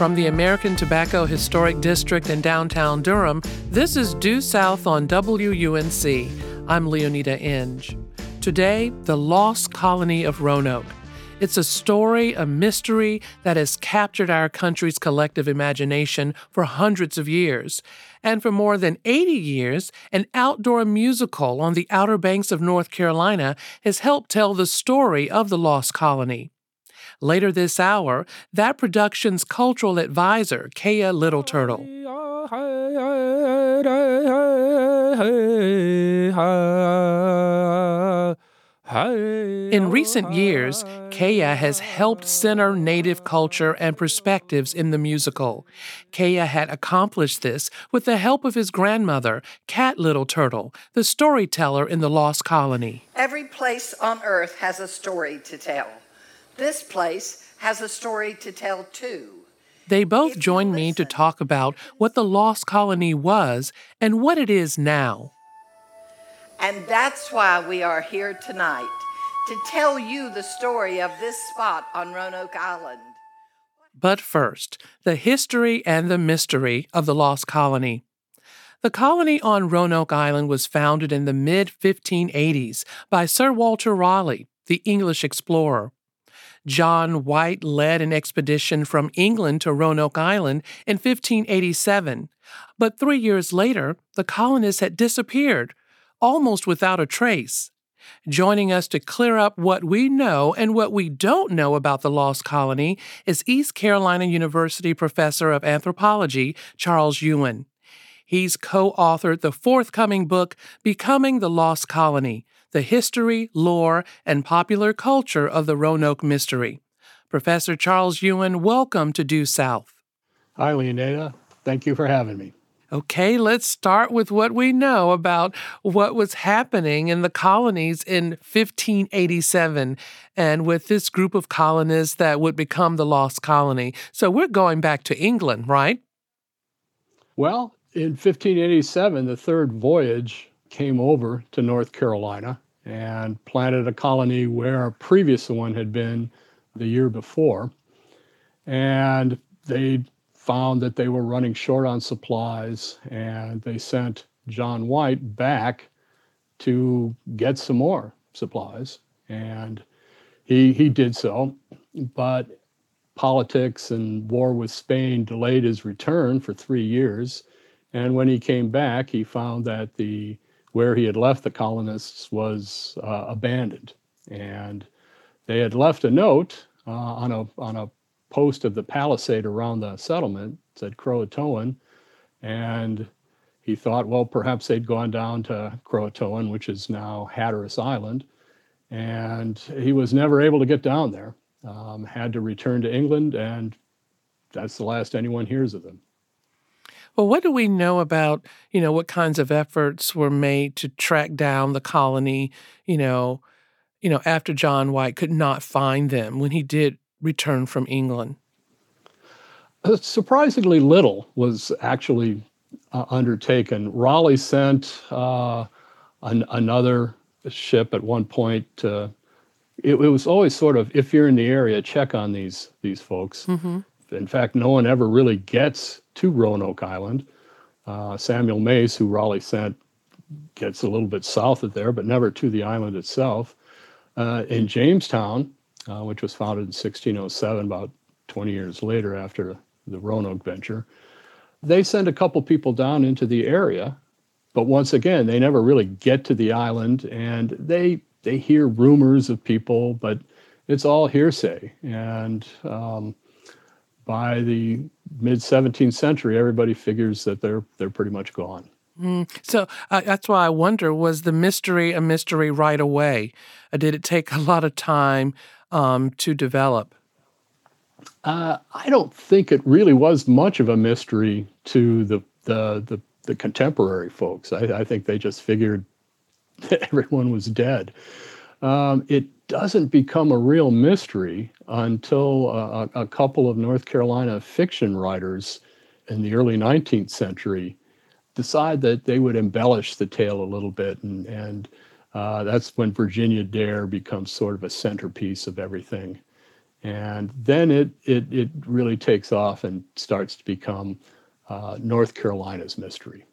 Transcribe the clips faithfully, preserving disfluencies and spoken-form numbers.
From the American Tobacco Historic District in downtown Durham, this is Due South on W U N C. I'm Leonida Inge. Today, the lost colony of Roanoke. It's a story, a mystery that has captured our country's collective imagination for hundreds of years. And for more than eighty years, an outdoor musical on the Outer Banks of North Carolina has helped tell the story of the lost colony. Later this hour, that production's cultural advisor, Kaya Little Turtle. In recent years, Kaya has helped center Native culture and perspectives in the musical. Kaya had accomplished this with the help of his grandmother, Cat Little Turtle, the storyteller in the Lost Colony. Every place on earth has a story to tell. This place has a story to tell too. They both joined me to talk about what the Lost Colony was and what it is now. And that's why we are here tonight, to tell you the story of this spot on Roanoke Island. But first, the history and the mystery of the Lost Colony. The colony on Roanoke Island was founded in the mid fifteen eighties by Sir Walter Raleigh, the English explorer. John White led an expedition from England to Roanoke Island in fifteen eighty-seven, but three years later, the colonists had disappeared, almost without a trace. Joining us to clear up what we know and what we don't know about the Lost Colony is East Carolina University professor of anthropology, Charles Ewan. He's co-authored the forthcoming book, Becoming the Lost Colony: The History, Lore, and Popular Culture of the Roanoke Mystery. Professor Charles Ewan, welcome to Due South. Hi, Leonida. Thank you for having me. Okay, let's start with what we know about what was happening in the colonies in fifteen eighty-seven and with this group of colonists that would become the Lost Colony. So we're going back to England, right? Well, in fifteen eighty-seven, the third voyage came over to North Carolina and planted a colony where a previous one had been the year before. And they found that they were running short on supplies, and they sent John White back to get some more supplies. And he he did so, but politics and war with Spain delayed his return for three years. And when he came back, he found that the where he had left the colonists was uh, abandoned. And they had left a note uh, on a on a post of the palisade around the settlement, said Croatoan, and he thought, well, perhaps they'd gone down to Croatoan, which is now Hatteras Island, and he was never able to get down there, um, had to return to England, and that's the last anyone hears of them. Well, what do we know about, you know, what kinds of efforts were made to track down the colony, you know, you know, after John White could not find them when he did return from England? Uh, surprisingly little was actually uh, undertaken. Raleigh sent uh, an, another ship at one point. Uh, it, it was always sort of, if you're in the area, check on these these folks. Mm-hmm. In fact, no one ever really gets to Roanoke Island. Uh, Samuel Mace, who Raleigh sent, gets a little bit south of there, but never to the island itself. Uh, in Jamestown, uh, which was founded in sixteen oh seven, about twenty years later after the Roanoke venture, they send a couple people down into the area, but once again, they never really get to the island, and they they hear rumors of people, but it's all hearsay. And um, by the mid-seventeenth century, everybody figures that they're they're pretty much gone. Mm. So uh, that's why I wonder, was the mystery a mystery right away? Uh, did it take a lot of time um, to develop? Uh, I don't think it really was much of a mystery to the the the, the contemporary folks. I, I think they just figured that everyone was dead. Um, it doesn't become a real mystery until a, a couple of North Carolina fiction writers in the early nineteenth century decide that they would embellish the tale a little bit, and, and uh, that's when Virginia Dare becomes sort of a centerpiece of everything. And then it it it really takes off and starts to become uh, North Carolina's mystery.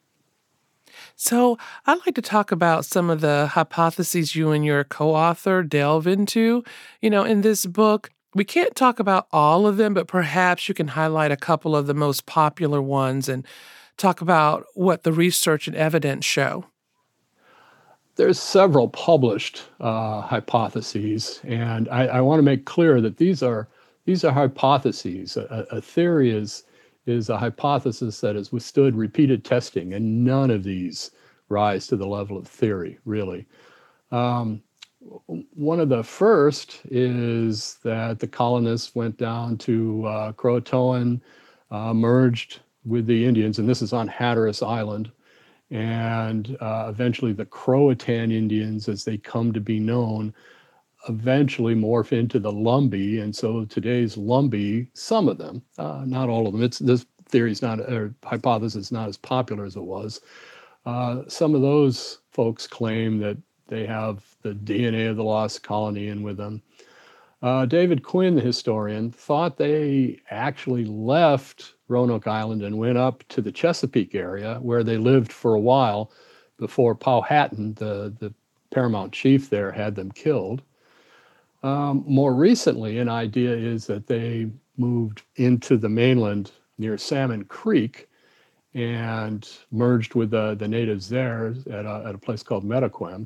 So, I'd like to talk about some of the hypotheses you and your co author delve into. You know, in this book, we can't talk about all of them, but perhaps you can highlight a couple of the most popular ones and talk about what the research and evidence show. There's several published uh, hypotheses, and I, I want to make clear that these are these are hypotheses. A, a theory is is a hypothesis that has withstood repeated testing, and none of these rise to the level of theory, really. Um, One of the first is that the colonists went down to uh, Croatoan, uh, merged with the Indians, and this is on Hatteras Island, and uh, eventually the Croatan Indians, as they come to be known, eventually morph into the Lumbee. And so today's Lumbee, some of them, uh, not all of them, it's this theory is not, or hypothesis is not as popular as it was. Uh, some of those folks claim that they have the D N A of the lost colony in with them. Uh, David Quinn, the historian, thought they actually left Roanoke Island and went up to the Chesapeake area where they lived for a while before Powhatan, the, the paramount chief there, had them killed. Um, more recently, an idea is that they moved into the mainland near Salmon Creek and merged with the, the natives there at a, at a place called Metaquem.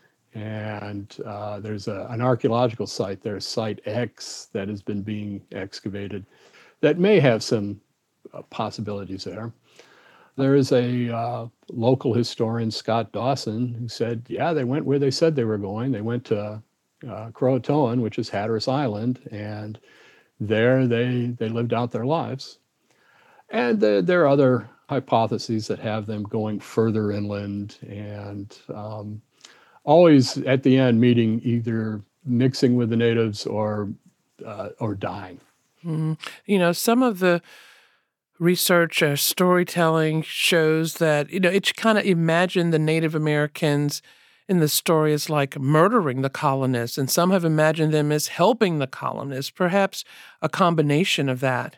And uh, there's a, an archaeological site there, Site X, that has been being excavated that may have some uh, possibilities there. There is a uh, local historian, Scott Dawson, who said, yeah, they went where they said they were going. They went to uh, Croatoan, which is Hatteras Island, and there they, they lived out their lives. And there, there are other hypotheses that have them going further inland and um, always at the end meeting either mixing with the natives or uh, or dying. Mm. You know, some of the research or storytelling shows that, you know, it kind of imagine the Native Americans in the story as like murdering the colonists, and some have imagined them as helping the colonists, perhaps a combination of that.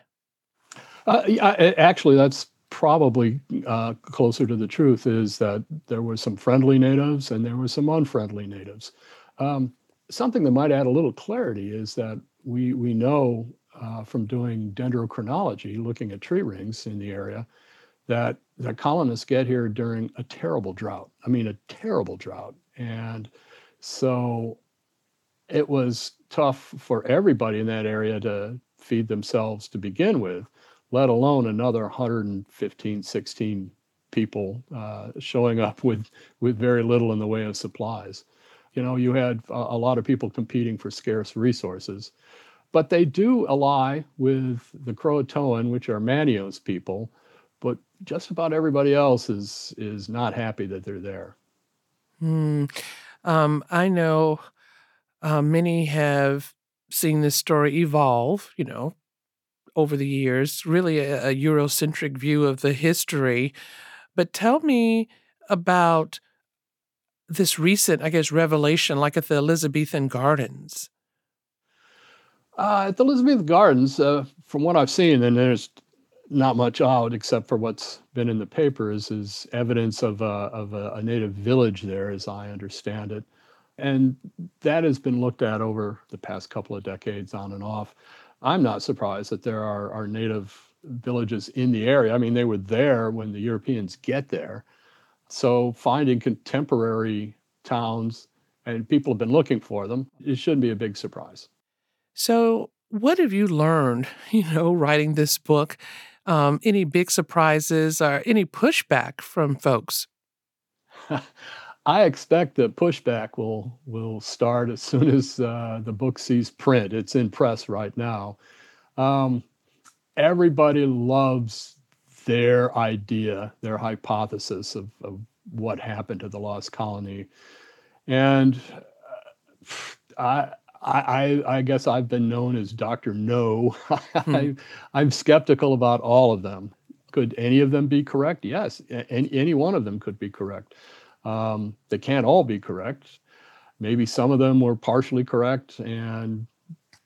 Uh, yeah, actually, that's probably uh, closer to the truth, is that there were some friendly natives and there were some unfriendly natives. Um, something that might add a little clarity is that we, we know uh, from doing dendrochronology, looking at tree rings in the area, that the colonists get here during a terrible drought. I mean, a terrible drought. And so it was tough for everybody in that area to feed themselves to begin with, let alone another one hundred fifteen, sixteen people uh, showing up with, with very little in the way of supplies. You know, you had a, a lot of people competing for scarce resources, but they do ally with the Croatoan, which are Manios people, but just about everybody else is, is not happy that they're there. Hmm. Um, I know uh, many have seen this story evolve, you know, over the years, really a, a Eurocentric view of the history. But tell me about this recent, I guess, revelation, like at the Elizabethan Gardens. Uh, at the Elizabethan Gardens, uh, from what I've seen, and there's not much out except for what's been in the papers, is evidence of a, of a, a native village there, as I understand it. And that has been looked at over the past couple of decades on and off. I'm not surprised that there are, are native villages in the area. I mean, they were there when the Europeans get there. So finding contemporary towns, and people have been looking for them, it shouldn't be a big surprise. So, what have you learned, you know, writing this book? Um, any big surprises or any pushback from folks? I expect that pushback will will start as soon as uh, the book sees print. It's in press right now. Um, Everybody loves their idea, their hypothesis of, of what happened to the lost colony, and I. I, I guess I've been known as Doctor No. Hmm. I, I'm skeptical about all of them. Could any of them be correct? Yes, any, any one of them could be correct. Um, they can't all be correct. Maybe some of them were partially correct, and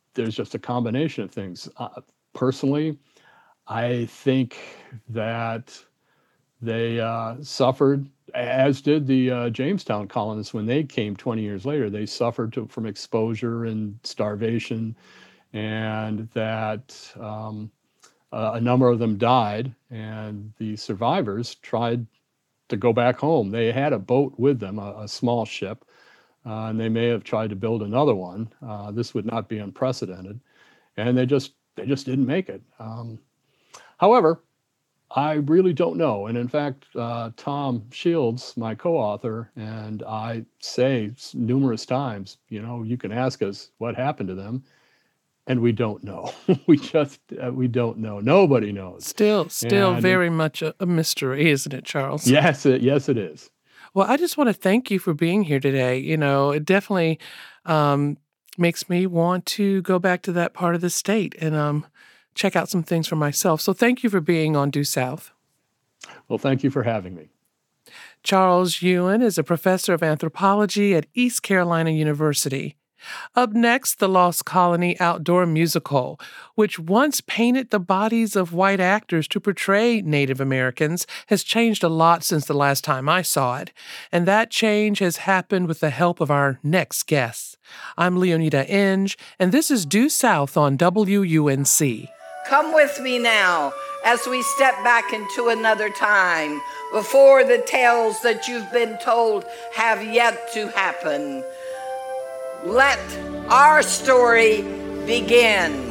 there's just a combination of things. Uh, personally, I think that they uh, suffered, as did the uh, Jamestown colonists when they came twenty years later. They suffered to, from exposure and starvation, and that um, uh, a number of them died, and the survivors tried to go back home. They had a boat with them, a, a small ship, uh, and they may have tried to build another one. Uh, this would not be unprecedented, and they just they just didn't make it. Um, however, I really don't know. And in fact, uh, Tom Shields, my co-author, and I say numerous times, you know, you can ask us what happened to them, and we don't know. we just, uh, we don't know. Nobody knows. Still, still And very much a, a mystery, isn't it, Charles? yes, it, yes, it is. Well, I just want to thank you for being here today. You know, it definitely um, makes me want to go back to that part of the state and um, check out some things for myself. So thank you for being on Due South. Well, thank you for having me. Charles Ewan is a professor of anthropology at East Carolina University. Up next, the Lost Colony Outdoor Musical, which once painted the bodies of white actors to portray Native Americans, has changed a lot since the last time I saw it. And that change has happened with the help of our next guests. I'm Leonida Inge, and this is Due South on W U N C. Come with me now as we step back into another time before the tales that you've been told have yet to happen. Let our story begin.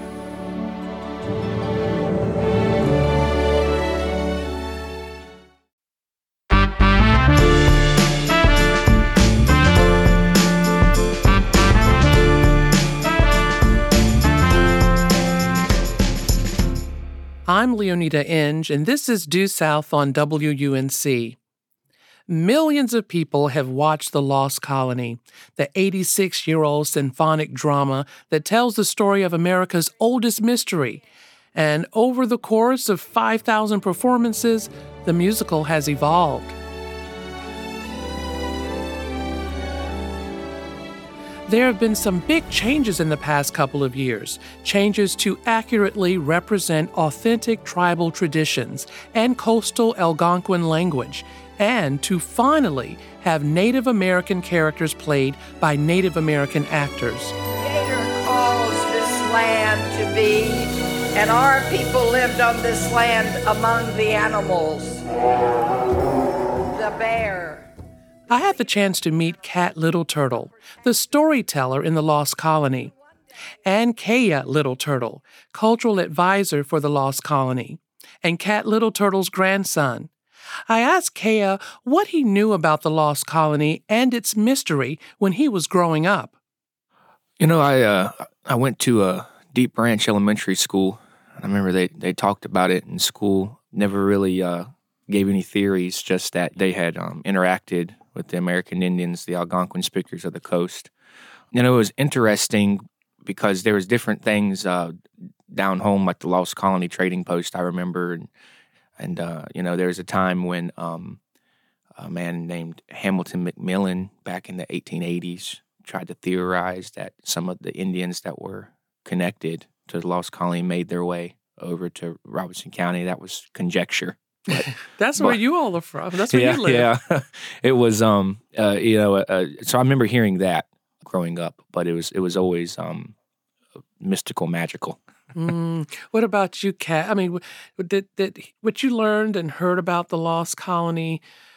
I'm Leonida Inge, and this is Due South on W U N C. Millions of people have watched The Lost Colony, the eighty-six-year-old symphonic drama that tells the story of America's oldest mystery. And over the course of five thousand performances, the musical has evolved. There have been some big changes in the past couple of years, changes to accurately represent authentic tribal traditions and coastal Algonquin language, and to finally have Native American characters played by Native American actors. Creator calls this land to be, and our people lived on this land among the animals. The bear. I had the chance to meet Cat Little Turtle, the storyteller in the Lost Colony, and Kaya Little Turtle, cultural advisor for the Lost Colony, and Cat Little Turtle's grandson. I asked Kaya what he knew about the Lost Colony and its mystery when he was growing up. You know, I uh, I went to a Deep Branch Elementary School. I remember they, they talked about it in school. Never really uh, gave any theories, just that they had um, interacted with the American Indians, the Algonquin speakers of the coast. You know, it was interesting because there was different things uh, down home, like the Lost Colony Trading Post, I remember. And, and uh, you know, there was a time when um, a man named Hamilton McMillan back in the eighteen eighties tried to theorize that some of the Indians that were connected to the Lost Colony made their way over to Robeson County. That was conjecture. But, That's but, where you all are from. That's where yeah, you live. Yeah, it was. Um, uh, you know, uh, so I remember hearing that growing up, but it was it was always um, mystical, magical. mm. What about you, Kat? I mean, did did what you learned and heard about the Lost Colony,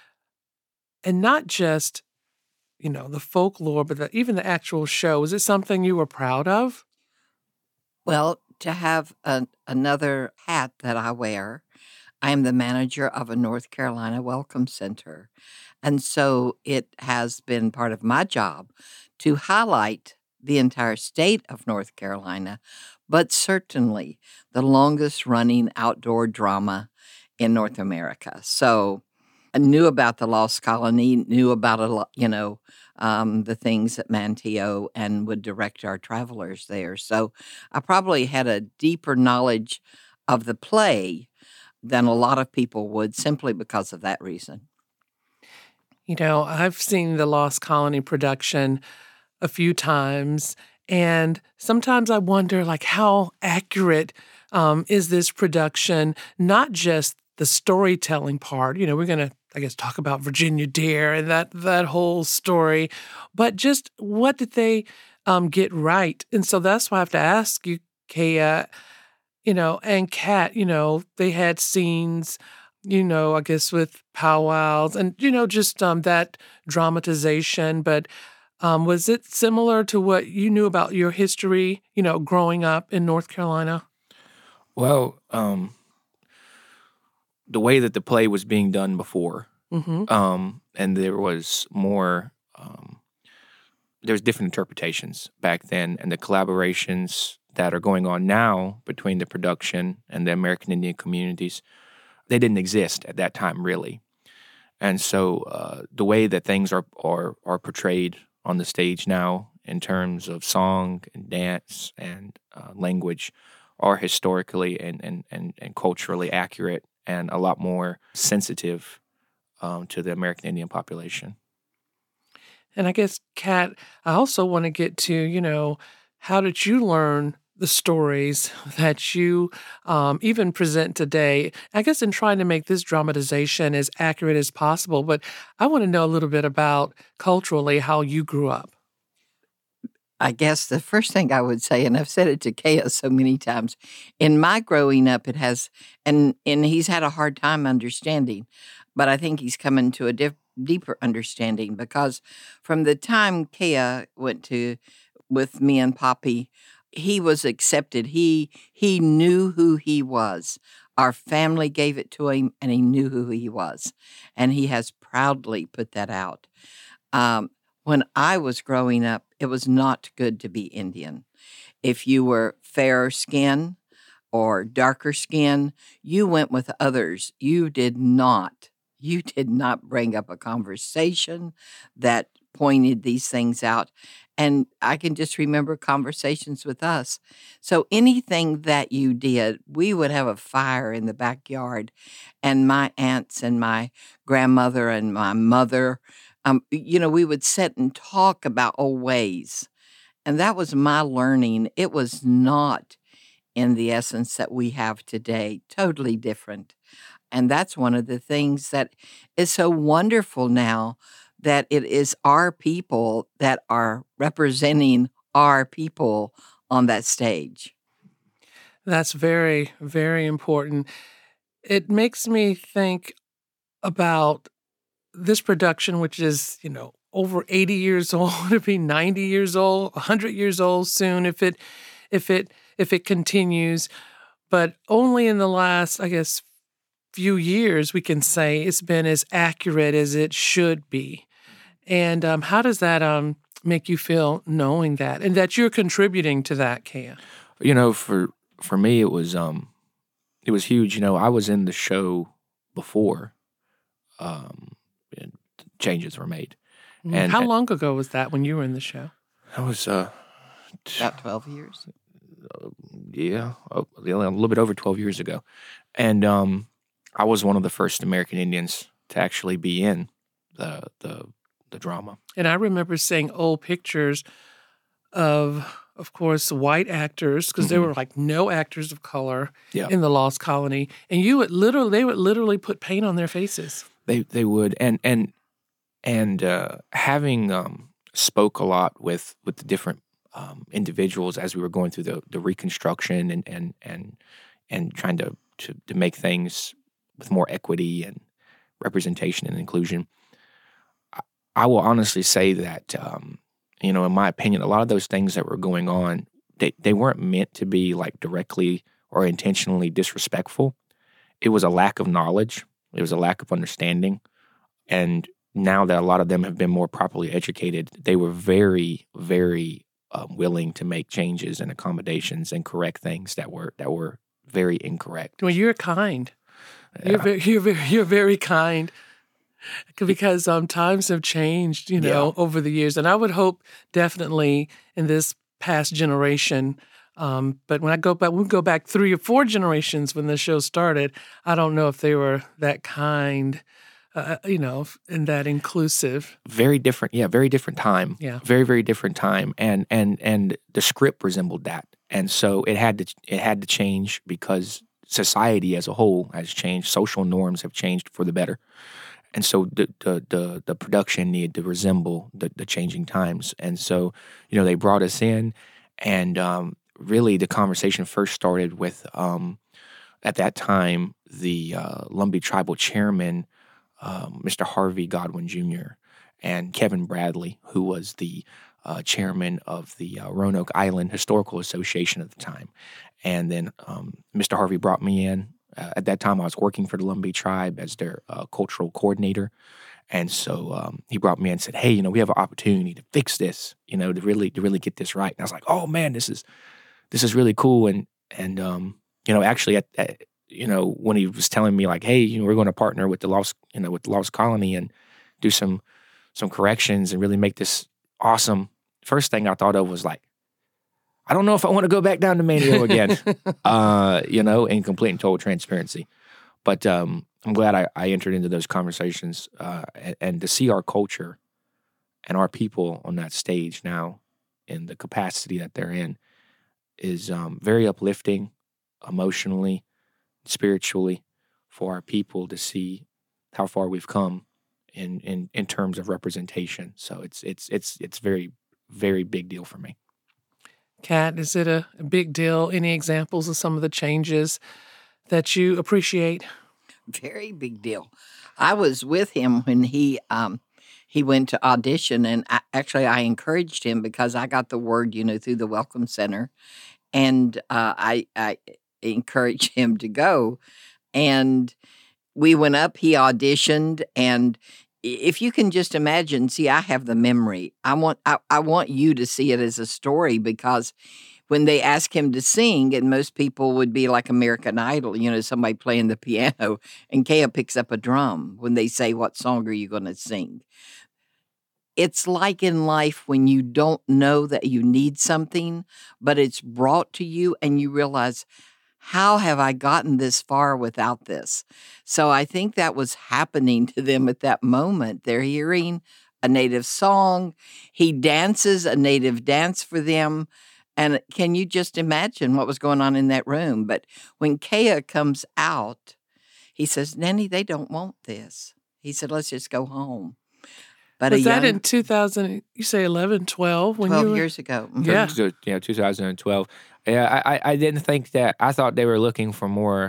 and not just, you know, the folklore, but the, even the actual show, is it something you were proud of? Well, to have a, another hat that I wear, I am the manager of a North Carolina Welcome Center. And so it has been part of my job to highlight the entire state of North Carolina, but certainly the longest running outdoor drama in North America. So I knew about the Lost Colony, knew about, a lot, you know, um, the things at Manteo, and would direct our travelers there. So I probably had a deeper knowledge of the play than a lot of people would, simply because of that reason. You know, I've seen the Lost Colony production a few times, And sometimes I wonder, like, how accurate um, is this production? Not just the storytelling part. You know, we're going to, I guess, talk about Virginia Dare and that that whole story, but just what did they um, get right? And so that's why I have to ask you, Kea, you know, and Kat, you know, they had scenes, you know, I guess with powwows and, you know, just um, that dramatization. But um, was it similar to what you knew about your history, you know, growing up in North Carolina? Well, um, the way that the play was being done before, Mm-hmm. um, and there was more, um, there's different interpretations back then, and the collaborations that are going on now between the production and the American Indian communities, they didn't exist at that time, really. And so uh, the way that things are, are are portrayed on the stage now in terms of song and dance and uh, language are historically and, and, and, and culturally accurate and a lot more sensitive um, to the American Indian population. And I guess, Kat, I also want to get to, you know, how did you learn the stories that you um, even present today? I guess in trying to make this dramatization as accurate as possible, but I want to know a little bit about culturally how you grew up. I guess the first thing I would say, and I've said it to Kea so many times, in my growing up, it has, and and he's had a hard time understanding, but I think he's coming to a diff, deeper understanding because from the time Kea went to with me and Poppy, he was accepted. He he knew who he was. Our family gave it to him, and he knew who he was, and he has proudly put that out. Um, when I was growing up, it was not good to be Indian. If you were fairer skin or darker skin, you went with others. You did not. You did not bring up a conversation that pointed these things out. And I can just remember conversations with us. So anything that you did, we would have a fire in the backyard. And my aunts and my grandmother and my mother, um, you know, we would sit and talk about old ways. And that was my learning. It was not in the essence that we have today, totally different. And that's one of the things that is so wonderful now, that it is our people that are representing our people on that stage. That's very, very important. It makes me think about this production, which is, you know, over eighty years old, to be ninety years old, one hundred years old soon if it if it if it continues, but only in the last, I guess, few years we can say it's been as accurate as it should be. And um, how does that um, make you feel knowing that and that you're contributing to that, Kea? You know, for for me, it was um, it was huge. You know, I was in the show before um, and changes were made. And how long ago was that when you were in the show? That was uh, About twelve years. Uh, yeah, a little bit over twelve years ago, and um, I was one of the first American Indians to actually be in the the the drama. And I remember seeing old pictures of, of course, white actors, because mm-hmm. there were like no actors of color yeah. in the Lost Colony, and you would literally, they would literally put paint on their faces. They they would, and and and uh, having um, spoke a lot with with the different um, individuals as we were going through the, the reconstruction and and and and trying to, to to make things with more equity and representation and inclusion. I, I will honestly say that um, you know, in my opinion, a lot of those things that were going on, they they weren't meant to be like directly or intentionally disrespectful. It was a lack of knowledge. It was a lack of understanding. And now that a lot of them have been more properly educated, they were very, very um, willing to make changes and accommodations and correct things that were that were very incorrect. Well, you're kind. Yeah. You're very, you're very, you're very kind, because um, times have changed, you know, yeah. over the years. And I would hope definitely in this past generation. Um, but when I go back, we go back three or four generations when the show started. I don't know if they were that kind uh, you know, in that inclusive. Very different, yeah, very different time. Yeah. Very, very different time. And and and the script resembled that. And so it had to it had to change because society as a whole has changed. Social norms have changed for the better. And so the the the, the production needed to resemble the, the changing times. And so, you know, they brought us in, and um, really the conversation first started with um, at that time the uh, Lumbee Tribal Chairman, um, Mister Harvey Godwin Junior, and Kevin Bradley, who was the uh, chairman of the uh, Roanoke Island Historical Association at the time. And then um, Mister Harvey brought me in. Uh, at that time, I was working for the Lumbee Tribe as their uh, cultural coordinator. And so um, he brought me in and said, hey, you know, we have an opportunity to fix this, you know, to really to really get this right. And I was like, oh, man, this is this is really cool. And, and um, you know, actually, at, at, you know, when he was telling me, like, hey, you know, we're going to partner with the Lost, you know, with the Lost Colony and do some some corrections and really make this awesome. First thing I thought of was like, I don't know if I want to go back down to Manteo again, uh, you know, in complete and total transparency. But um, I'm glad I, I entered into those conversations uh, and, and to see our culture and our people on that stage now in the capacity that they're in is um, very uplifting emotionally, spiritually for our people to see how far we've come in, in, in terms of representation. So it's it's it's it's very, very big deal for me. Kat, is it a, a big deal? Any examples of some of the changes that you appreciate? Very big deal. I was with him when he um, he went to audition, and I, actually I encouraged him because I got the word, you know, through the Welcome Center, and uh, I, I encouraged him to go. And we went up, he auditioned, and if you can just imagine, see, I have the memory. I want I, I want you to see it as a story, because when they ask him to sing, and most people would be like American Idol, you know, somebody playing the piano, and Kea picks up a drum when they say, what song are you going to sing? It's like in life when you don't know that you need something, but it's brought to you and you realize, how have I gotten this far without this? So I think that was happening to them at that moment. They're hearing a native song. He dances a native dance for them. And can you just imagine what was going on in that room? But when Kea comes out, he says, Nanny, they don't want this. He said, let's just go home. But was a that young, in two thousand, you say eleven, twelve? When twelve you were, years ago. Mhm. Yeah. So, yeah, two thousand twelve. Yeah, I, I didn't think that. I thought they were looking for more,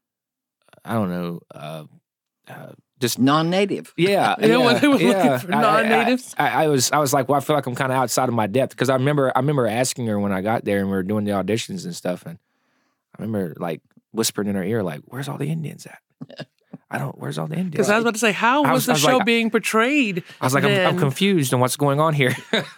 I don't know, uh, uh, just Non-native. yeah, You know yeah, what they were yeah. looking for, I- I- non-natives? I, I, I was, I was like, well, I feel like I'm kind of outside of my depth, because I remember, I remember asking her when I got there and we were doing the auditions and stuff, and I remember like whispering in her ear, like, "Where's all the Indians at? I don't. Where's all the Indians?" Because I was about to say, how I was, was- the I was show like- being portrayed? I was like, I'm, I'm then? confused on what's going on here.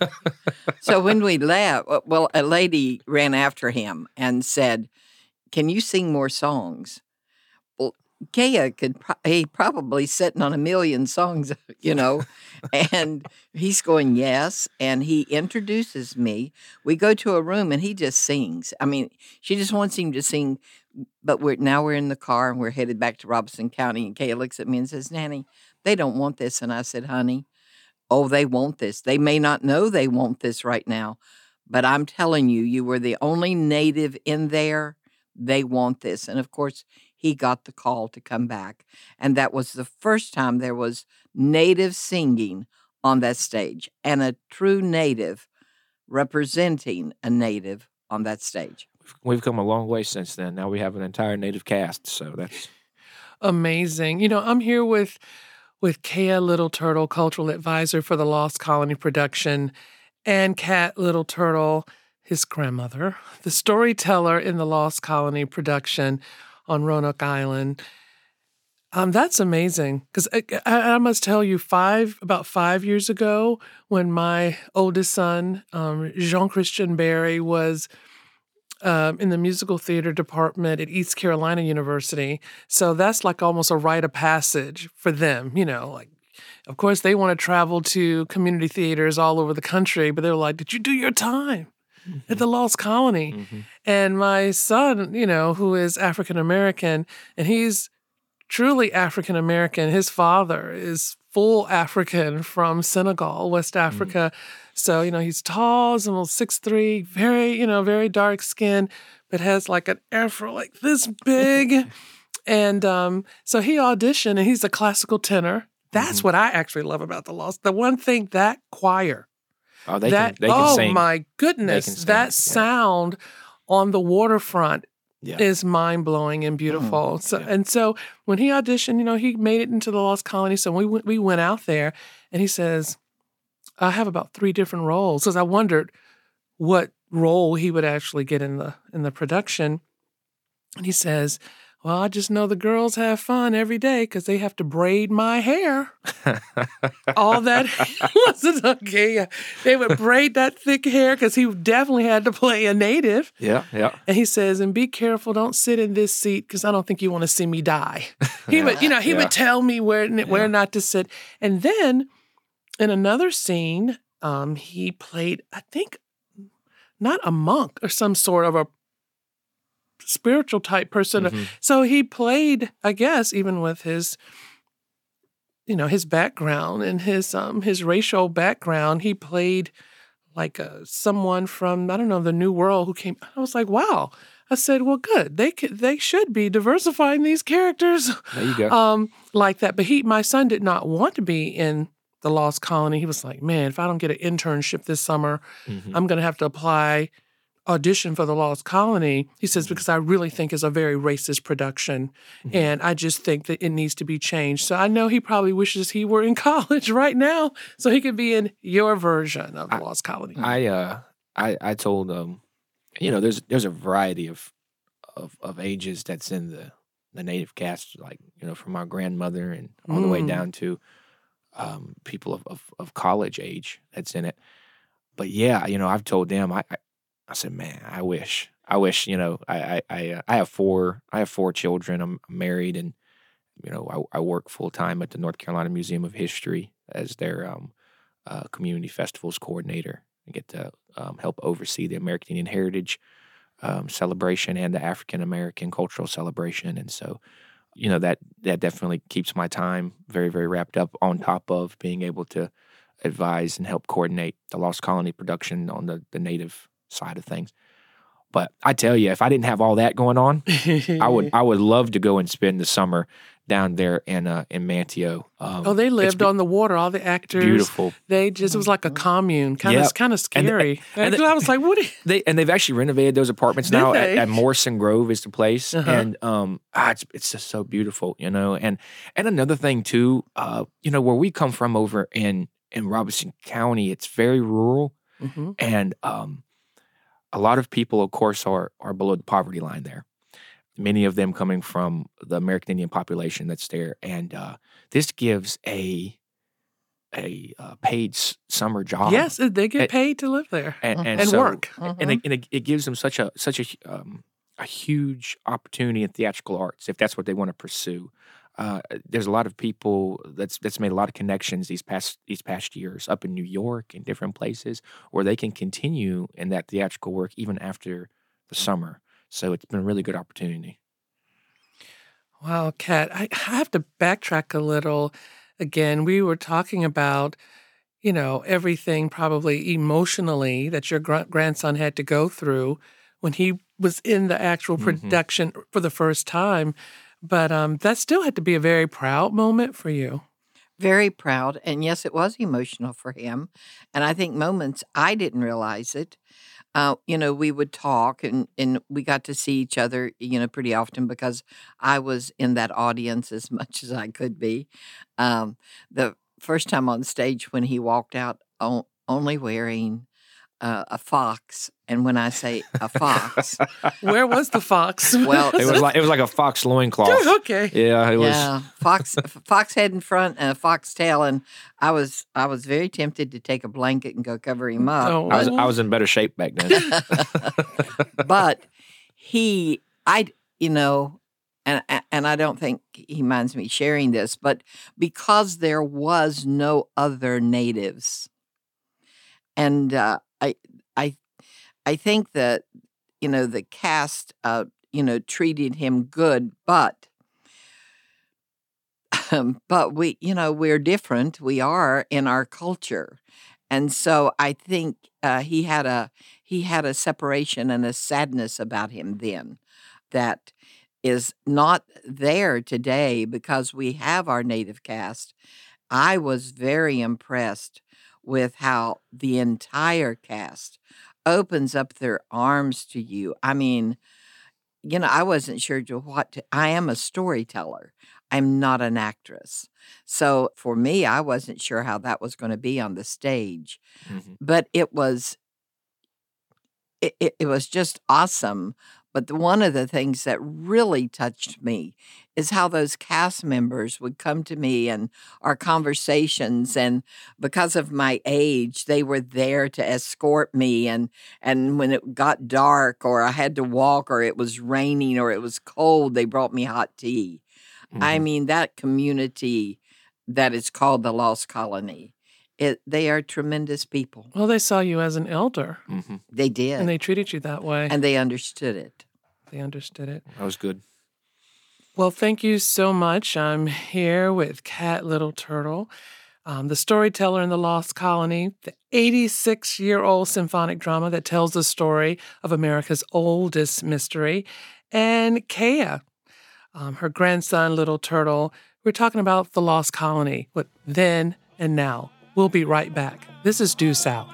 So when we left, well, a lady ran after him and said, can you sing more songs? Well, Kea could, pro- he probably sitting on a million songs, you know, and he's going, yes. And he introduces me. We go to a room and he just sings. I mean, she just wants him to sing, but we're now we're in the car and we're headed back to Robeson County. And Kea looks at me and says, Nanny, they don't want this. And I said, honey, oh, they want this. They may not know they want this right now, but I'm telling you, you were the only native in there. They want this. And of course, he got the call to come back. And that was the first time there was native singing on that stage, and a true native representing a native on that stage. We've come a long way since then. Now we have an entire native cast, so that's Amazing. You know, I'm here with with Kea Little Turtle, cultural advisor for the Lost Colony production, and Kat Little Turtle, his grandmother, the storyteller in the Lost Colony production on Roanoke Island. Um, that's amazing, because I, I, I must tell you, five about five years ago, when my oldest son, um, Jean-Christian Barry, was um, in the musical theater department at East Carolina University. So that's like almost a rite of passage for them, you know, like, of course, they want to travel to community theaters all over the country, but they're like, did you do your time mm-hmm. at the Lost Colony? Mm-hmm. And my son, you know, who is African American, and he's truly African American. His father is full African from Senegal, West Africa. Mm. So, you know, he's tall, he's almost six three, very, you know, very dark skin, but has like an afro like this big. And um, so he auditioned, and he's a classical tenor. That's mm-hmm. what I actually love about The Lost. The one thing, that choir. Oh, they that, can, they can oh sing. my goodness, sing, that yeah. sound on the waterfront yeah. is mind-blowing and beautiful. Mm, so yeah. And so when he auditioned, you know, he made it into The Lost Colony. So we went, we went out there, and he says, I have about three different roles. Because I wondered what role he would actually get in the in the production. And he says, well, I just know the girls have fun every day because they have to braid my hair. All that wasn't okay. Yeah. They would braid that thick hair because he definitely had to play a native. Yeah, yeah. And he says, and be careful, don't sit in this seat because I don't think you want to see me die. He yeah. would, you know, he yeah. would tell me where where yeah. not to sit. And then in another scene, um, he played, I think, not a monk or some sort of a spiritual type person. Mm-hmm. So he played, I guess, even with his, you know, his background and his um his racial background, he played like a, someone from, I don't know, the New World who came. I was like, wow. I said, well, good. They could, they should be diversifying these characters. There you go. Um, like that. But he, my son, did not want to be in The Lost Colony. He was like, man, if I don't get an internship this summer, mm-hmm. I'm going to have to apply. Audition for The Lost Colony, he says, because I really think it's a very racist production, mm-hmm. and I just think that it needs to be changed. So I know he probably wishes he were in college right now so he could be in your version of The I, Lost Colony. I uh I I told um you know there's there's a variety of of, of ages that's in the the native cast, like, you know, from my grandmother and all mm. the way down to um people of, of of college age that's in it. But yeah, you know, I've told them I. I I said, man, I wish, I wish, you know, I, I, I, uh, I have four, I have four children. I'm married, and you know, I, I work full time at the North Carolina Museum of History as their um, uh, community festivals coordinator. I get to um, help oversee the American Indian Heritage um, celebration and the African American cultural celebration, and so, you know, that that definitely keeps my time very, very wrapped up. On top of being able to advise and help coordinate the Lost Colony production on the the native side of things. But I tell you, if I didn't have all that going on, I would I would love to go and spend the summer down there in uh, in Manteo. Um, oh, they lived be- on the water. All the actors, beautiful. They just it was like a commune, kind of yep. kind of scary. And, and, and I was like, what? Are you? They and they've actually renovated those apartments now. At, at Morrison Grove is the place, uh-huh. and um, ah, it's it's just so beautiful, you know. And and another thing too, uh, you know, where we come from over in in Robeson County, it's very rural, mm-hmm. and um. A lot of people, of course, are are below the poverty line there. Many of them coming from the American Indian population that's there, and uh, this gives a a uh, paid s- summer job. Yes, they get paid to live there and, and, and so, work, and, it, and it, it gives them such a such a um, a huge opportunity in theatrical arts if that's what they want to pursue. Uh, there's a lot of people that's that's made a lot of connections these past these past years up in New York and different places where they can continue in that theatrical work even after the summer. So it's been a really good opportunity. Wow, Kat, I have to backtrack a little. Again, we were talking about, you know, everything probably emotionally that your gr- grandson had to go through when he was in the actual production mm-hmm. for the first time. But um, that still had to be a very proud moment for you. Very proud. And yes, it was emotional for him. And I think moments I didn't realize it. Uh, you know, we would talk and, and we got to see each other, you know, pretty often because I was in that audience as much as I could be. Um, the first time on stage when he walked out on, only wearing uh, a fox. And when I say a fox, where was the fox? Well, it was like it was like a fox loincloth. Okay, yeah, it was. Yeah, fox fox head in front and a fox tail, and I was I was very tempted to take a blanket and go cover him up. Oh. I was I was in better shape back then. But he, I, you know, and and I don't think he minds me sharing this, but because there was no other natives, and uh, I I. I think that, you know, the cast, uh, you know, treated him good, but Um, but we, you know, we're different. We are in our culture. And so I think uh, he had a he had a separation and a sadness about him then that is not there today because we have our native cast. I was very impressed with how the entire cast opens up their arms to you. I mean, you know, I wasn't sure to what to, I am a storyteller. I'm not an actress. So for me, I wasn't sure how that was going to be on the stage. Mm-hmm. But it was it, it, it was just awesome. But the, one of the things that really touched me is how those cast members would come to me and our conversations. And because of my age, they were there to escort me. And, and when it got dark or I had to walk or it was raining or it was cold, they brought me hot tea. I Mm-hmm. mean, that community that is called the Lost Colony, it, they are tremendous people. Well, they saw you as an elder, Mm-hmm. They did. and they treated you that way. and they understood it. They understood it. That was good. Well, thank you so much. I'm here with Cat Little Turtle, um, the storyteller in the Lost Colony, the eighty-six-year-old symphonic drama that tells the story of America's oldest mystery, and Kea, um, her grandson, Little Turtle. We're talking about the Lost Colony, what then and now. We'll be right back. This is Due South.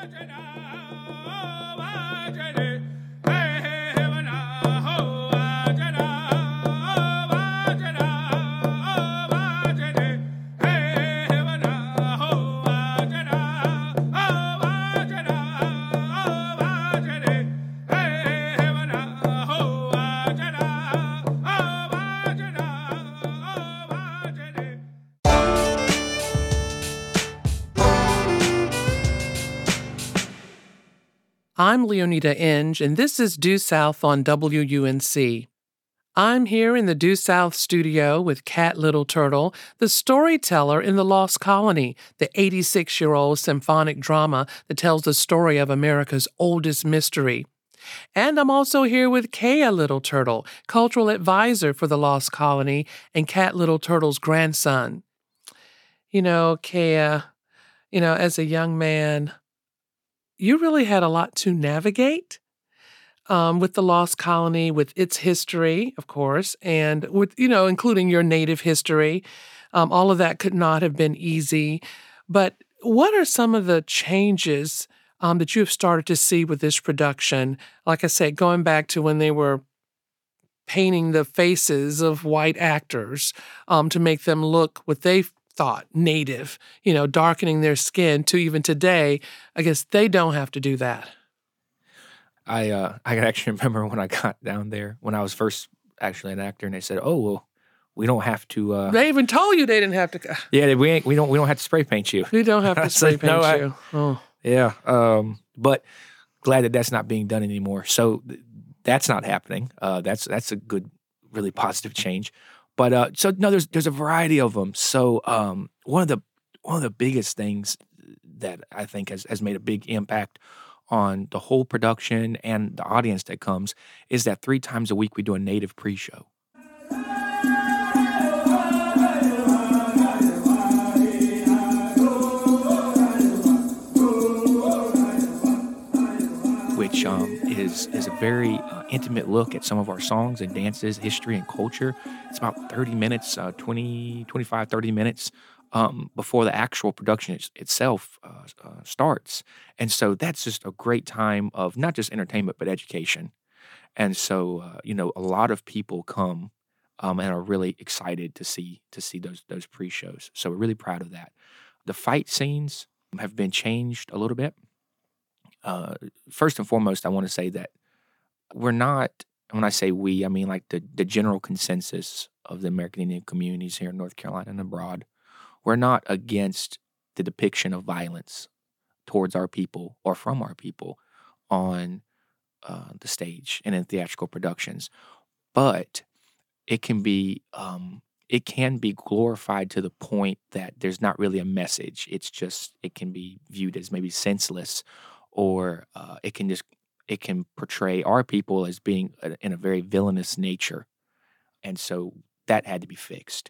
I'm Leonida Inge, and this is Due South on W U N C. I'm here in the Due South studio with Cat Little Turtle, the storyteller in the Lost Colony, the eighty-six-year-old symphonic drama that tells the story of America's oldest mystery. And I'm also here with Kea Little Turtle, cultural advisor for the Lost Colony and Cat Little Turtle's grandson. You know, Kea, you know, as a young man, you really had a lot to navigate um, with the Lost Colony, with its history, of course, and with, you know, including your native history. Um, all of that could not have been easy. But what are some of the changes um, that you have started to see with this production? Like I said, going back to when they were painting the faces of white actors um, to make them look what they thought native, you know, darkening their skin, to even today, I guess they don't have to do that. I uh, I can actually remember when I got down there, when I was first actually an actor, and they said, "Oh, well, we don't have to." Uh, They even told you they didn't have to. yeah, we ain't, we don't we don't have to spray paint you. We don't have I to said, spray paint "No, I- you. Oh. Yeah, um, but glad that that's not being done anymore. So th- that's not happening. Uh, that's that's a good, really positive change. But uh, so no, there's there's a variety of them. So um, one of the one of the biggest things that I think has has made a big impact on the whole production and the audience that comes is that three times a week we do a native pre-show. Which um, is is a very uh, intimate look at some of our songs and dances, history and culture. It's about thirty minutes, uh, twenty, twenty-five, thirty minutes um, before the actual production it's, itself uh, uh, starts. And so that's just a great time of not just entertainment, but education. And so, uh, you know, a lot of people come um, and are really excited to see to see those those pre-shows. So we're really proud of that. The fight scenes have been changed a little bit. Uh, first and foremost, I want to say that we're not, when I say we, I mean like the, the general consensus of the American Indian communities here in North Carolina and abroad. We're not against the depiction of violence towards our people or from our people on uh, the stage and in theatrical productions. But it can be um, it can be glorified to the point that there's not really a message. It's just, it can be viewed as maybe senseless, or uh, it can just it can portray our people as being a, in a very villainous nature, and so that had to be fixed.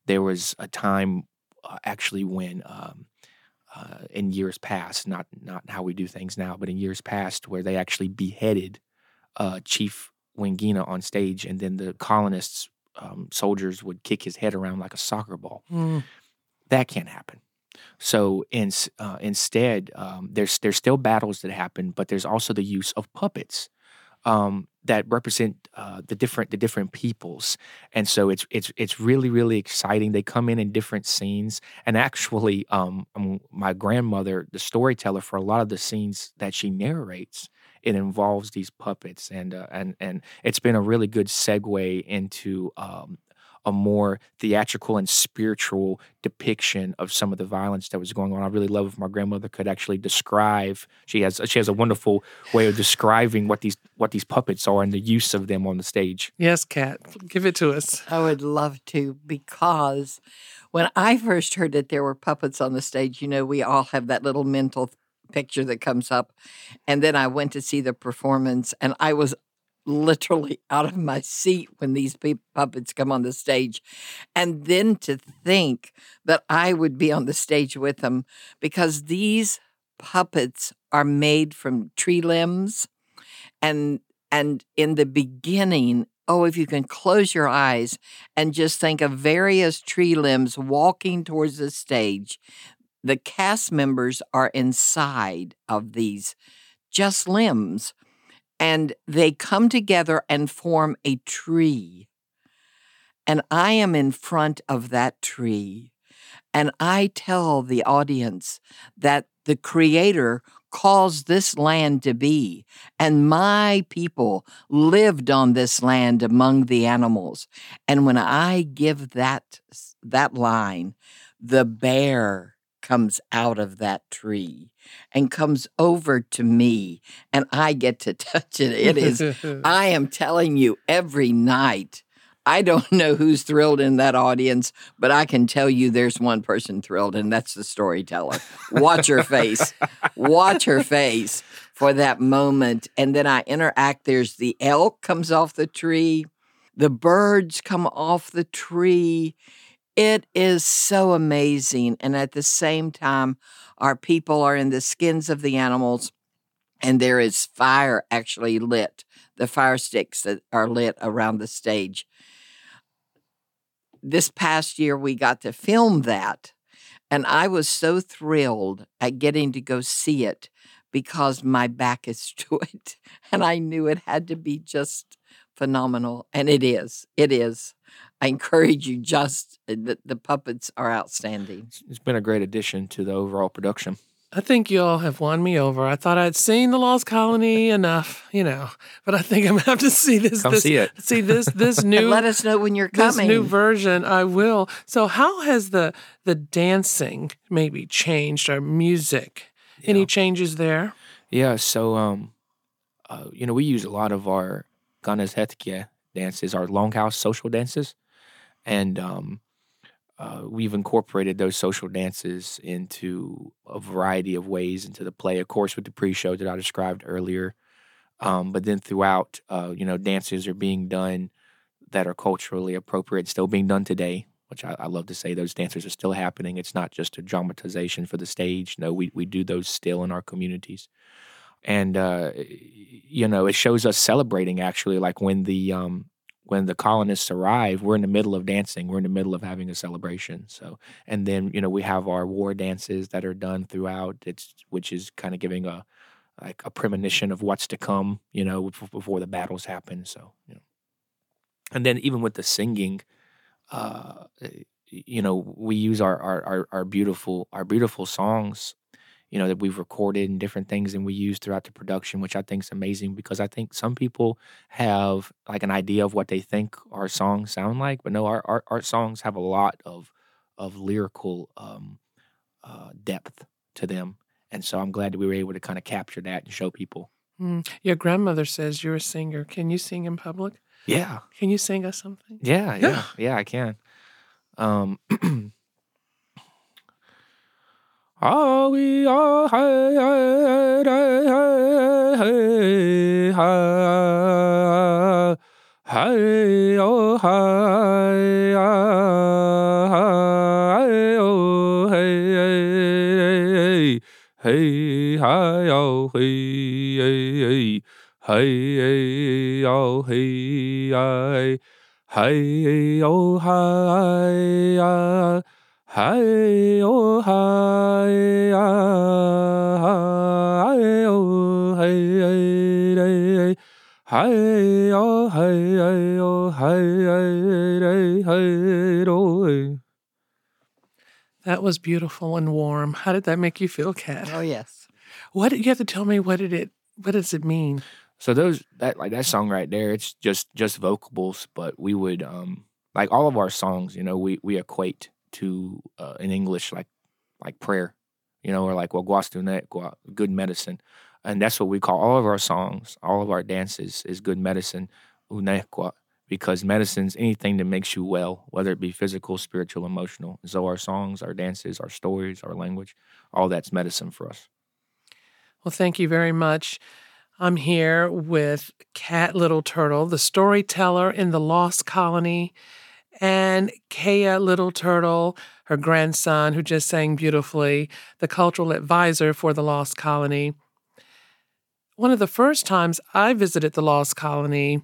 there was a time uh, actually when um, uh, in years past, not not how we do things now, but in years past, where they actually beheaded uh, Chief Wingina on stage, and then the colonists, um, soldiers, would kick his head around like a soccer ball. Mm. That can't happen. So in, uh, instead, um, there's there's still battles that happen, but there's also the use of puppets um, that represent uh, the different the different peoples, and so it's it's it's really really exciting. They come in in different scenes, and actually, um, um, my grandmother, the storyteller for a lot of the scenes that she narrates, it involves these puppets, and uh, and and it's been a really good segue into um, a more theatrical and spiritual depiction of some of the violence that was going on. I really love if my grandmother could actually describe. She has she has a wonderful way of describing what these what these puppets are and the use of them on the stage. Yes, Kat, give it to us. I would love to, because when I first heard that there were puppets on the stage, you know, we all have that little mental picture that comes up. And then I went to see the performance, and I was literally out of my seat when these pe- puppets come on the stage. And then to think that I would be on the stage with them, because these puppets are made from tree limbs. And and in the beginning, oh, if you can close your eyes and just think of various tree limbs walking towards the stage, the cast members are inside of these just limbs, and they come together and form a tree. And I am in front of that tree, and I tell the audience that the Creator caused this land to be, and my people lived on this land among the animals. And when I give that that line, the bear comes out of that tree and comes over to me, and I get to touch it. It is, I am telling you, every night, I don't know who's thrilled in that audience, but I can tell you there's one person thrilled, and that's the storyteller. Watch her face. Watch her face for that moment. And then I interact. There's the elk comes off the tree. The birds come off the tree. It is so amazing. And at the same time, our people are in the skins of the animals, and there is fire actually lit, the fire sticks that are lit around the stage. This past year, we got to film that, and I was so thrilled at getting to go see it because my back is to it, and I knew it had to be just phenomenal, and it is. It is. I encourage you, just the, the puppets are outstanding. It's been a great addition to the overall production. I think you all have won me over. I thought I'd seen The Lost Colony enough, you know, but I think I'm gonna have to see this. Come this, see it. See this this new. Let us know when you're this coming. new version. I will. So, how has the the dancing maybe changed, or music? Yeah. Any changes there? Yeah. So, um, uh, you know, we use a lot of our Ganas Hetke dances, our longhouse social dances, and um. Uh, we've incorporated those social dances into a variety of ways into the play, of course, with the pre-show that I described earlier. Um, but then throughout, uh, you know, dances are being done that are culturally appropriate, still being done today, which I, I love to say those dances are still happening. It's not just a dramatization for the stage. No, we, we do those still in our communities. And, uh, you know, it shows us celebrating, actually, like when the... Um, When the colonists arrive, we're in the middle of dancing. We're in the middle of having a celebration. So, and then you know we have our war dances that are done throughout. It's which is kind of giving a like a premonition of what's to come. You know, before the battles happen. So, you know, and then even with the singing, uh, you know, we use our our our, our beautiful our beautiful songs. You know, that we've recorded and different things and we use throughout the production, which I think is amazing because I think some people have like an idea of what they think our songs sound like, but no, our our, our songs have a lot of of lyrical um, uh, depth to them, and so I'm glad that we were able to kind of capture that and show people. Mm. Your grandmother says you're a singer. Can you sing in public? Yeah. Can you sing us something? Yeah, yeah, yeah, I can. Um, Ah, we are hey, hey, hey, hey, hey, hey, oh, hey, hey, hi, oh, hey, hey, hey, hey, oh, hey, I, hey, oh, hi, ah, hi, oh, hi, ah, hi, oh, hey, hey, hey, hi, oh, hey, hey, oh, hey, hey, hey, hey, oh, hey. That was beautiful and warm. How did that make you feel, Kat? Oh, yes. What you have to tell me? What did it? What does it mean? So those that like that song right there, it's just just vocables, but we would um like all of our songs, you know, we we equate to uh, in English like like prayer, you know, or like Waguastunet, good medicine, and that's what we call all of our songs, all of our dances is good medicine, unequa, because medicine's anything that makes you well, whether it be physical, spiritual, emotional. So our songs, our dances, our stories, our language, all that's medicine for us. Well, thank you very much. I'm here with Kat Little Turtle, the storyteller in the Lost Colony, and Kea Little Turtle, her grandson, who just sang beautifully, the cultural advisor for the Lost Colony. One of the first times I visited the Lost Colony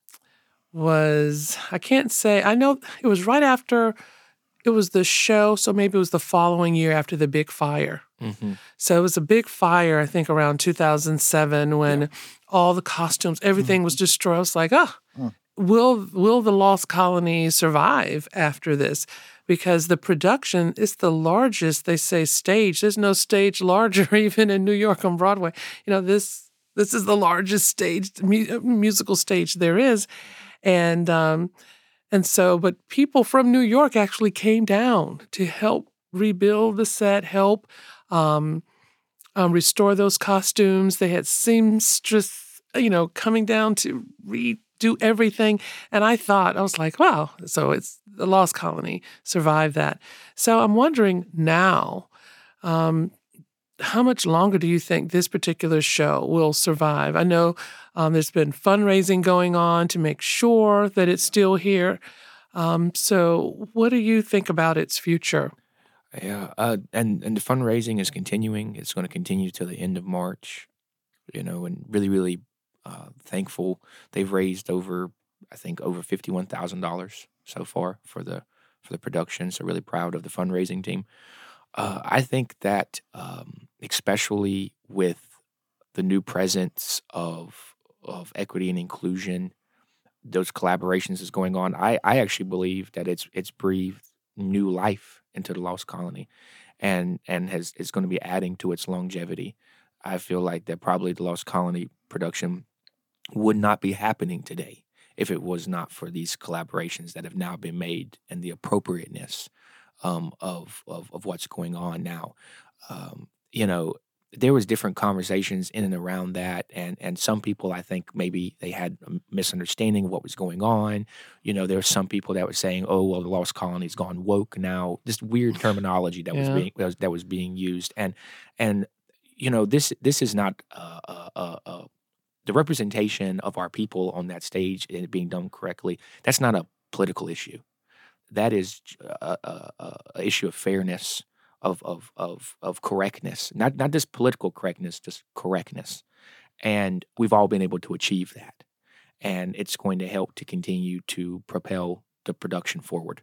was, I can't say, I know it was right after, it was the show, so maybe it was the following year after the big fire. Mm-hmm. So it was a big fire, I think around two thousand seven, when Yeah. all the costumes, everything was destroyed. I was like, oh, Mm. will will the Lost Colony survive after this? Because the production is the largest, they say, stage. There's no stage larger even in New York on Broadway. You know, this this is the largest stage, mu- musical stage there is. And um, and so, but people from New York actually came down to help rebuild the set, help um, um, restore those costumes. They had seamstress, you know, coming down to redo everything. And I thought, I was like, wow, so it's the Lost Colony survived that. So I'm wondering now, um, how much longer do you think this particular show will survive? I know um, there's been fundraising going on to make sure that it's still here. Um, so what do you think about its future? Yeah, uh, and and the fundraising is continuing. It's going to continue till the end of March. You know, and really, really uh, thankful. They've raised over, I think, over fifty one thousand dollars so far for the for the production. So really proud of the fundraising team. Uh, I think that um, especially with the new presence of of equity and inclusion, those collaborations is going on. I I actually believe that it's it's breathed new life into the Lost Colony, and and has is going to be adding to its longevity. I feel like that probably the Lost Colony production would not be happening today if it was not for these collaborations that have now been made and the appropriateness um, of, of of what's going on now. Um, you know, there was different conversations in and around that, and and some people I think maybe they had a misunderstanding of what was going on. You know, there were some people that were saying, "Oh, well, the Lost Colony's gone woke now." This weird terminology that was Yeah. being that was, that was being used, and and you know, this this is not uh, uh, uh, uh, the representation of our people on that stage and it being done correctly. That's not a political issue. That is a, a, a a issue of fairness, of of of of correctness, not not just political correctness, just correctness. And we've all been able to achieve that, and it's going to help to continue to propel the production forward.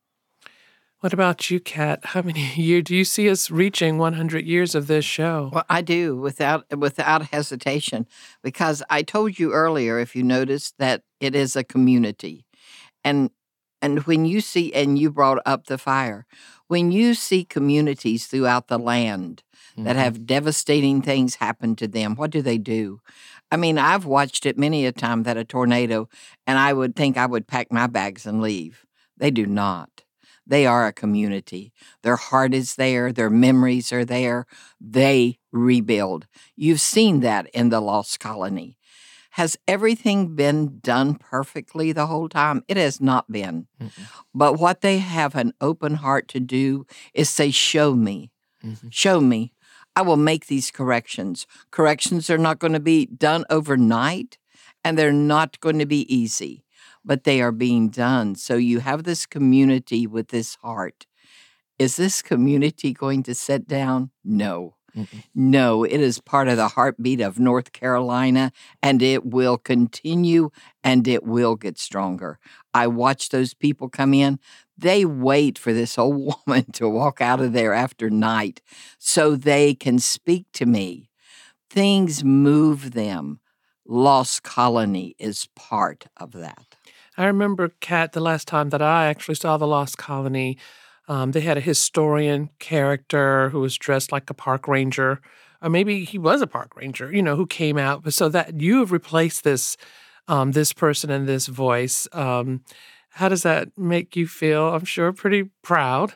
What about you, Kat? How many years do you see us reaching one hundred years of this show? Well, I do without without hesitation, because I told you earlier, if you noticed, that it is a community. And and when you see, and you brought up the fire, when you see communities throughout the land that Mhm. have devastating things happen to them, what do they do? I mean, I've watched it many a time that a tornado, and I would think I would pack my bags and leave. They do not. They are a community. Their heart is there. Their memories are there. They rebuild. You've seen that in the Lost Colony. Has everything been done perfectly the whole time? It has not been. Mm-mm. But what they have an open heart to do is say, show me, Mhm. show me. I will make these corrections. Corrections are not going to be done overnight, and they're not going to be easy, but they are being done. So you have this community with this heart. Is this community going to sit down? No. Mm-mm. No, it is part of the heartbeat of North Carolina, and it will continue, and it will get stronger. I watch those people come in. They wait for this old woman to walk out of there after night so they can speak to me. Things move them. Lost Colony is part of that. I remember, Kat, the last time that I actually saw the Lost Colony, um, they had a historian character who was dressed like a park ranger, or maybe he was a park ranger, you know, who came out. So that you have replaced this, um, this person and this voice. Um, how does that make you feel? I'm sure pretty proud.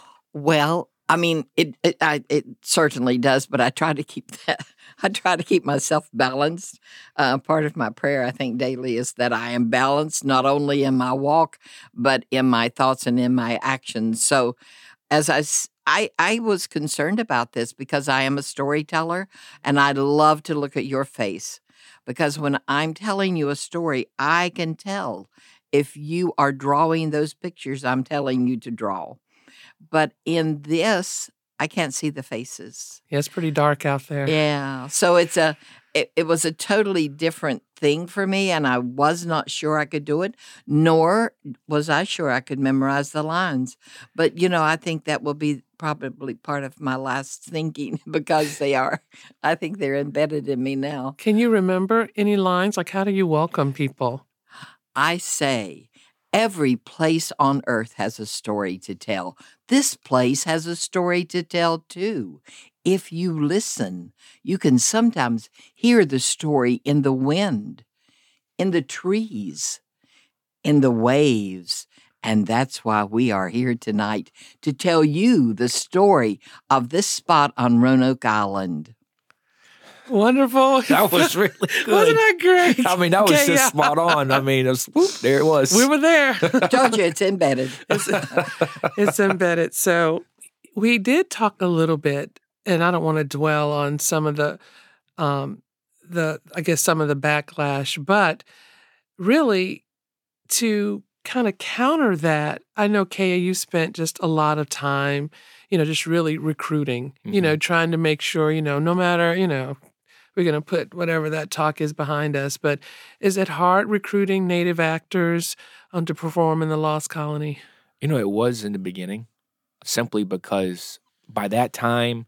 Well, I mean, it it, I, it certainly does, but I try to keep that. I try to keep myself balanced. Uh, part of my prayer, I think, daily is that I am balanced, not only in my walk, but in my thoughts and in my actions. So, as I, I, I was concerned about this because I am a storyteller, and I'd love to look at your face, because when I'm telling you a story, I can tell if you are drawing those pictures I'm telling you to draw. But in this, I can't see the faces. Yeah, it's pretty dark out there. Yeah. So it's a it, it was a totally different thing for me, and I was not sure I could do it, nor was I sure I could memorize the lines. But, you know, I think that will be probably part of my last thinking because they are, I think they're embedded in me now. Can you remember any lines? Like, how do you welcome people? I say, every place on earth has a story to tell. This place has a story to tell, too. If you listen, you can sometimes hear the story in the wind, in the trees, in the waves. And that's why we are here tonight, to tell you the story of this spot on Roanoke Island. Wonderful. That was really good. Wasn't that great? I mean, that was Okay, just yeah. spot on. I mean, it was, whoop, there it was. We were there. Told you, it's embedded. it's, it's embedded. So we did talk a little bit, and I don't want to dwell on some of the, um, the I guess some of the backlash, but really to kind of counter that, I know, Kaya, you spent just a lot of time, you know, just really recruiting, mm-hmm. you know, trying to make sure, you know, no matter, you know, we're going to put whatever that talk is behind us. But is it hard recruiting Native actors um, to perform in the Lost Colony? You know, it was in the beginning, simply because by that time,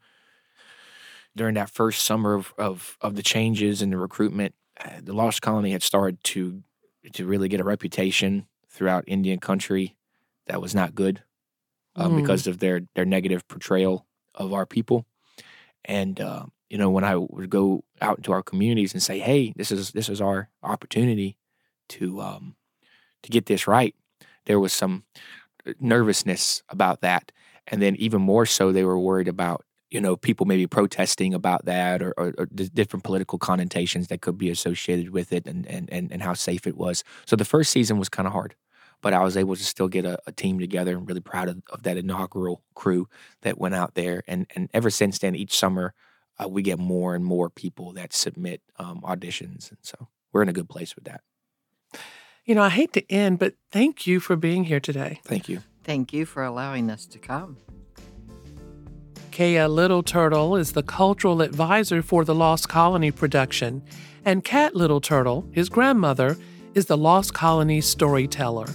during that first summer of, of, of the changes and the recruitment, uh, the Lost Colony had started to to really get a reputation throughout Indian country that was not good um, mm. because of their, their negative portrayal of our people. And, uh, you know, when I would go out into our communities and say, hey, this is this is our opportunity to um, to get this right, there was some nervousness about that. And then even more so, they were worried about, you know, people maybe protesting about that or, or, or the different political connotations that could be associated with it and, and, and, and how safe it was. So the first season was kind of hard, but I was able to still get a, a team together. I'm really proud of, of that inaugural crew that went out there. And, and ever since then, each summer, uh, we get more and more people that submit um, auditions. And so we're in a good place with that. You know, I hate to end, but thank you for being here today. Thank you. Thank you for allowing us to come. Kaya Little Turtle is the cultural advisor for the Lost Colony production, and Kat Little Turtle, his grandmother, is the Lost Colony storyteller.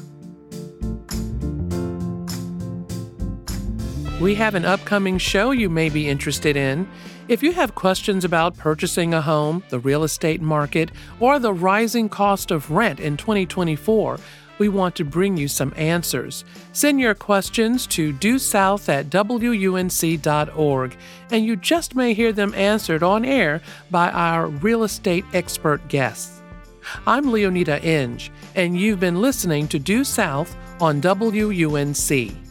We have an upcoming show you may be interested in. If you have questions about purchasing a home, the real estate market, or the rising cost of rent in twenty twenty-four, we want to bring you some answers. Send your questions to due south at w u n c dot org, and you just may hear them answered on air by our real estate expert guests. I'm Leonita Inge, and you've been listening to Due South on W U N C.